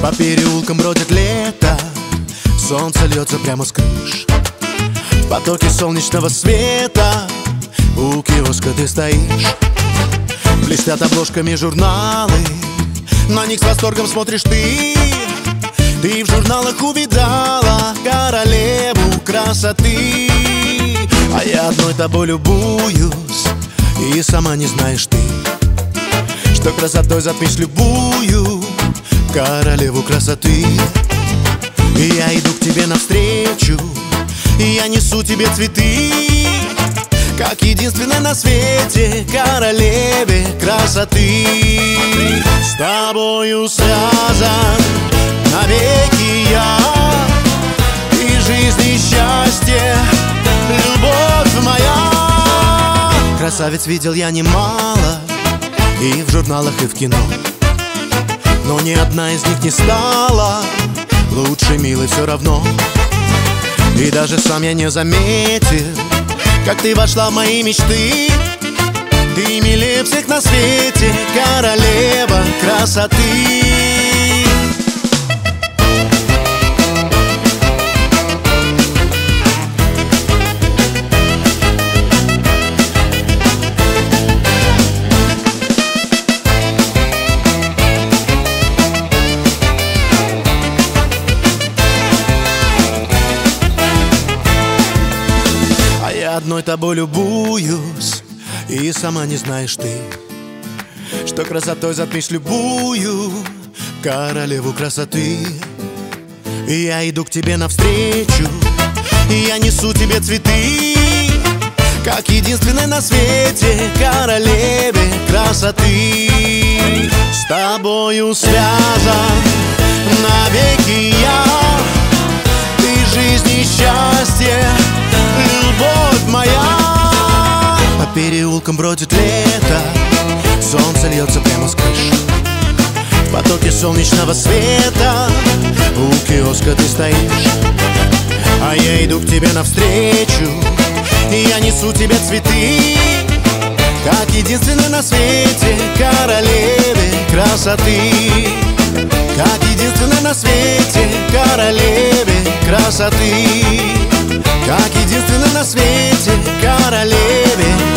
По переулкам бродит лето, солнце льется прямо с крыш. В потоке солнечного света у киоска ты стоишь. Блестят обложками журналы, на них с восторгом смотришь ты. Ты в журналах увидала королеву красоты, а я одной тобой любуюсь, и сама не знаешь ты, что красотой затмишь любую королеву красоты. И я иду к тебе навстречу, и я несу тебе цветы, как единственной на свете королеве красоты. С тобою связан навеки я, и жизнь, и счастье, любовь моя. Красавиц видел я немало, и в журналах, и в кино, но ни одна из них не стала лучше милой все равно. И даже сам я не заметил, как ты вошла в мои мечты. Ты милее всех на свете, королева красоты. Одной тобой любуюсь, и сама не знаешь ты, что красотой затмишь любую королеву красоты. И я иду к тебе навстречу, и я несу тебе цветы, как единственной на свете королеве красоты. С тобою связан навеки я, и жизнь, и счастье, любовь моя. По переулкам бродит лето, солнце льется прямо с крыш. В потоке солнечного света у киоска ты стоишь, а я иду к тебе навстречу, и я несу тебе цветы, как единственной на свете королеве красоты. Как единственной на свете королеве красоты. Как единственной на свете королеве